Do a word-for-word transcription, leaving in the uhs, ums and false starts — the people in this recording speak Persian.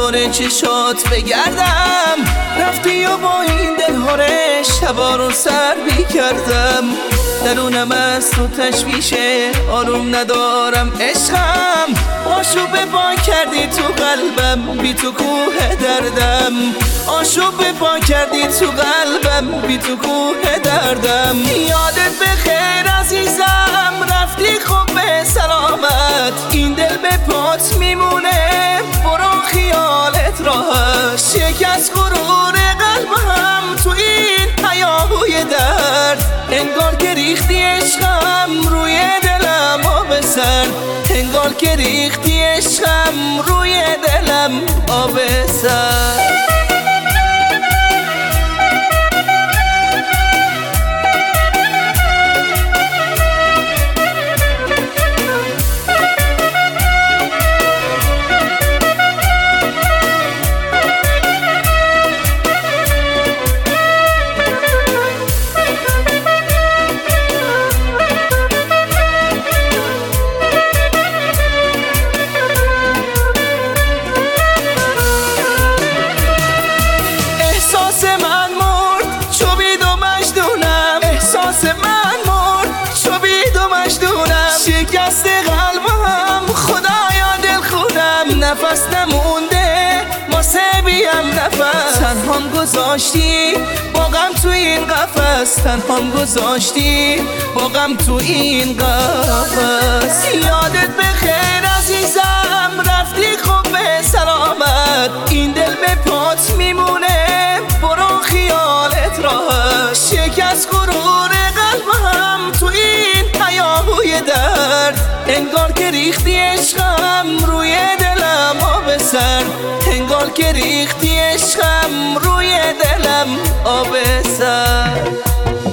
دور چشات بگردم. رفتی و با این دلهاره شبا رو سر بیکردم. درونم از تو تشویشه آروم ندارم عشقم. آشوب پا کردی تو قلبم بی تو کوه دردم. آشوب پا کردی تو قلبم بی تو کوه دردم. یادت بخیر عزیزم رفتی خوب به سلامت. این دل به پات میمونه برو خیالت راحت. شکست غرور قلبم تو این هیاهوی درد. انگار که ریختی عشقم روی دلم آب سرد. انگار که ریختی عشقم روی دلم آب سرد. شکست قلبم خدایا دل خونم. نفس نمونده واسه بیم نفس. تنهام گذاشتی با غم تو این قفس. تنهام گذاشتی با غم تو این قفس. یادت بخیر عزیزم رفتی خوب به سلامت. این دل به پات میمونه برو خیالت راحت. شکست غرور قلبم تو این هیاهوی درد. انگار که ریختی عشقم روی دلم آب سرد. انگار که ریختی عشقم روی دلم آب سرد.